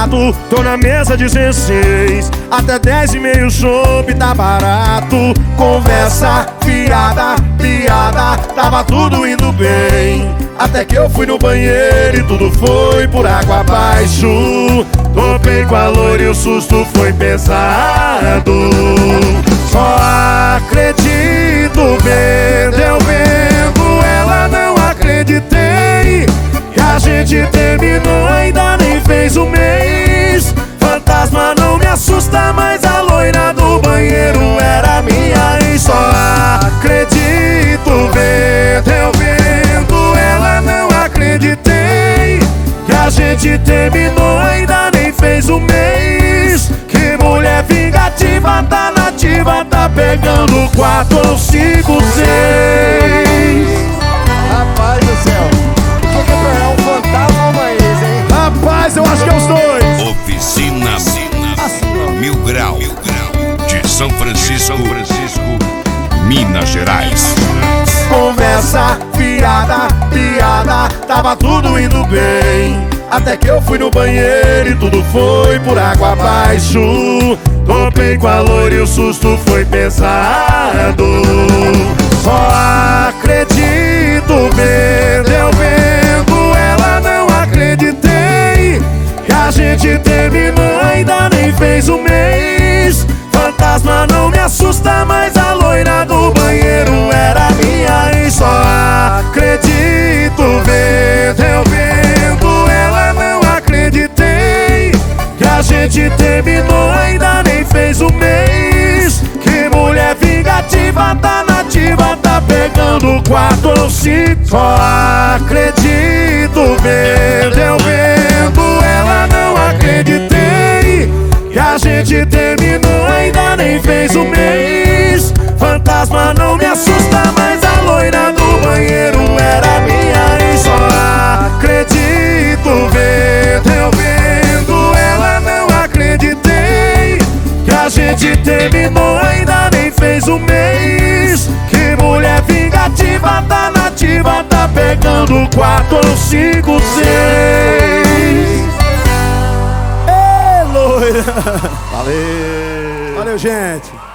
lado. Tô na mesa 16, até 10h30 o chopp tá barato. Conversa, piada, tava tudo indo bem, até que eu fui no banheiro e tudo foi por água abaixo. Topei com a loira e o susto foi pesado. Só acredito vendo, eu vendo ela, não acreditei que a gente terminou, ainda nem fez um mês. Fantasma não me assusta, mas a loira do banheiro era minha ex. Só acredito vendo, eu vendo ela, não acreditei que a gente terminou, ainda nem fez um mês. Que mulher vingativa, tá nativa, tá pegando 4 ou 5, 6. Rapaz do céu, o que é pra um fantasma ou uma ex, hein? Rapaz, eu acho que é os dois. Oficina Mil Grau de São Francisco, Minas Gerais. Conversa, piada, tava tudo indo bem, até que eu fui no banheiro e tudo foi por água abaixo. Topei com a loira e o susto foi pesado. Só acredito vendo, eu vendo ela, não acreditei que a gente terminou, ainda nem fez um mês. Fantasma não me assusta, mas a loira do banheiro era minha ex. Só acredito vendo, eu vendo ela, não acreditei que a gente terminou, ainda nem fez um mês. Que mulher vingativa, tá nativa, tá pegando 4 ou 5. Só acredito vendo, eu vendo ela, não acreditei que a gente terminou, ainda nem fez um mês. Fantasma não me assusta, mas a loira do banheiro era minha ex. Só acredito vendo, eu vendo ela, não acreditei que a gente terminou, ainda nem fez um mês. Que mulher vingativa, tá nativa, tá pegando 4 ou 5, 6. Ei, loira! Valeu! Valeu, gente!